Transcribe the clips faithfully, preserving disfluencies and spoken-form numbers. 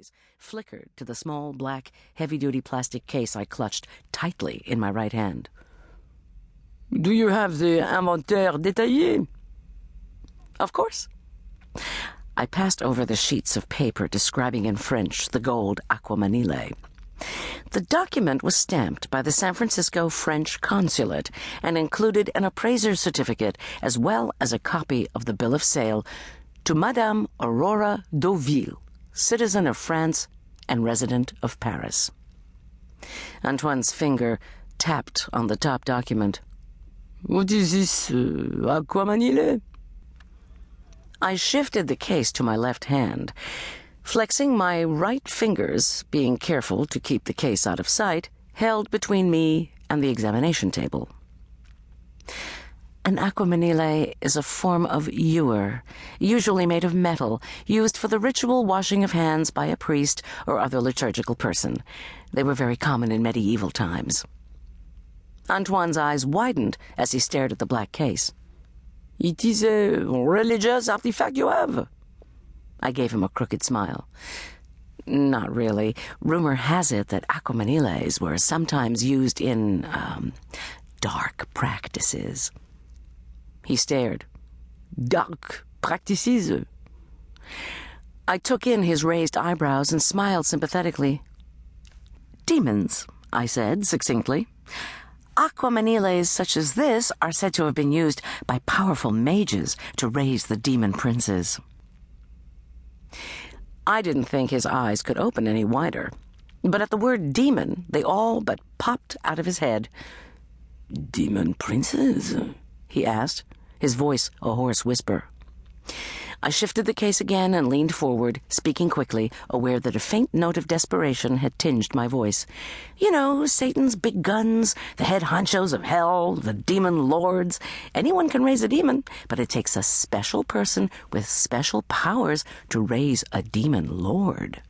gaze flickered to the small, black, heavy-duty plastic case I clutched tightly in my right hand. Do you have the inventaire détaillé? Of course. I passed over the sheets of paper describing in French the gold Aquamanile. The document was stamped by the San Francisco French consulate and included an appraiser's certificate as well as a copy of the bill of sale to Madame Aurora Deauville, citizen of France and resident of Paris. Antoine's finger tapped on the top document. What is this, uh, Aquamanile? I shifted the case to my left hand, flexing my right fingers, being careful to keep the case out of sight, held between me and the examination table. An aquamanile is a form of ewer, usually made of metal, used for the ritual washing of hands by a priest or other liturgical person. They were very common in medieval times. Antoine's eyes widened as he stared at the black case. It is a religious artifact you have? I gave him a crooked smile. Not really. Rumor has it that aquamaniles were sometimes used in, um, dark practices. He stared. Dark practices? I took in his raised eyebrows and smiled sympathetically. Demons, I said succinctly. Aquamaniles such as this are said to have been used by powerful mages to raise the demon princes. I didn't think his eyes could open any wider, but at the word demon, they all but popped out of his head. Demon princes? He asked, his voice a hoarse whisper. I shifted the case again and leaned forward, speaking quickly, aware that a faint note of desperation had tinged my voice. You know, Satan's big guns, the head honchos of hell, the demon lords. Anyone can raise a demon, but it takes a special person with special powers to raise a demon lord.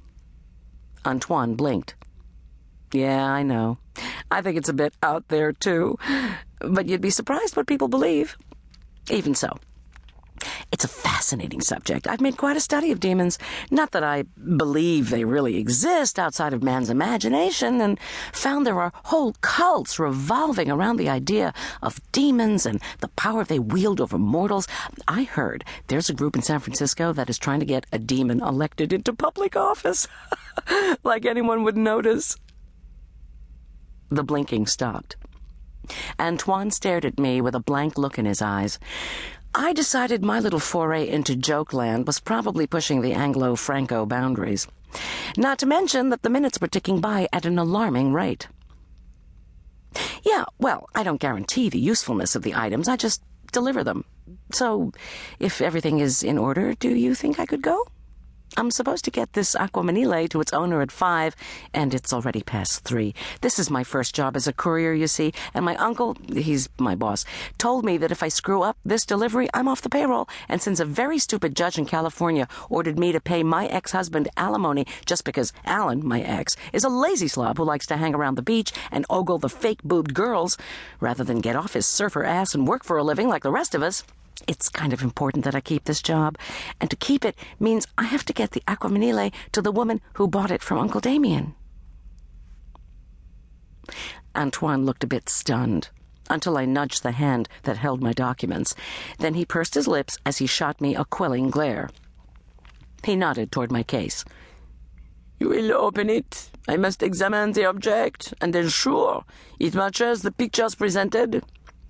Antoine blinked. Yeah, I know. I think it's a bit out there, too. But you'd be surprised what people believe. Even so. It's a fascinating subject. I've made quite a study of demons. Not that I believe they really exist outside of man's imagination, and found there are whole cults revolving around the idea of demons and the power they wield over mortals. I heard there's a group in San Francisco that is trying to get a demon elected into public office. Like anyone would notice. The blinking stopped. Antoine stared at me with a blank look in his eyes. I decided my little foray into joke land was probably pushing the Anglo-Franco boundaries. Not to mention that the minutes were ticking by at an alarming rate. Yeah, well, I don't guarantee the usefulness of the items. I just deliver them. So, if everything is in order, do you think I could go? I'm supposed to get this aquamanile to its owner at five, and it's already past three. This is my first job as a courier, you see, and my uncle, he's my boss, told me that if I screw up this delivery, I'm off the payroll, and since a very stupid judge in California ordered me to pay my ex-husband alimony just because Alan, my ex, is a lazy slob who likes to hang around the beach and ogle the fake-boobed girls, rather than get off his surfer ass and work for a living like the rest of us, it's kind of important that I keep this job, and to keep it means I have to get the aquamanile to the woman who bought it from Uncle Damien. Antoine looked a bit stunned, until I nudged the hand that held my documents. Then he pursed his lips as he shot me a quelling glare. He nodded toward my case. You will open it. I must examine the object and ensure it matches the pictures presented.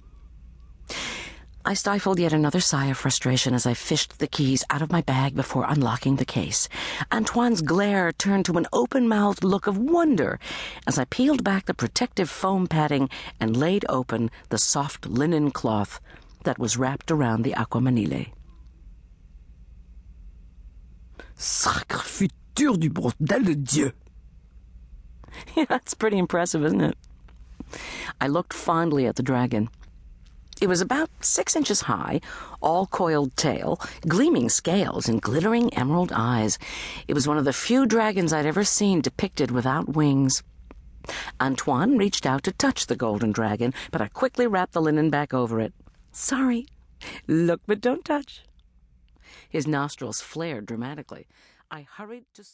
I stifled yet another sigh of frustration as I fished the keys out of my bag before unlocking the case. Antoine's glare turned to an open-mouthed look of wonder as I peeled back the protective foam padding and laid open the soft linen cloth that was wrapped around the aquamanile. Sacre futur du bordel de Dieu! Yeah, that's pretty impressive, isn't it? I looked fondly at the dragon. It was about six inches high, all coiled tail, gleaming scales, and glittering emerald eyes. It was one of the few dragons I'd ever seen depicted without wings. Antoine reached out to touch the golden dragon, but I quickly wrapped the linen back over it. Sorry. Look, but don't touch. His nostrils flared dramatically. I hurried to...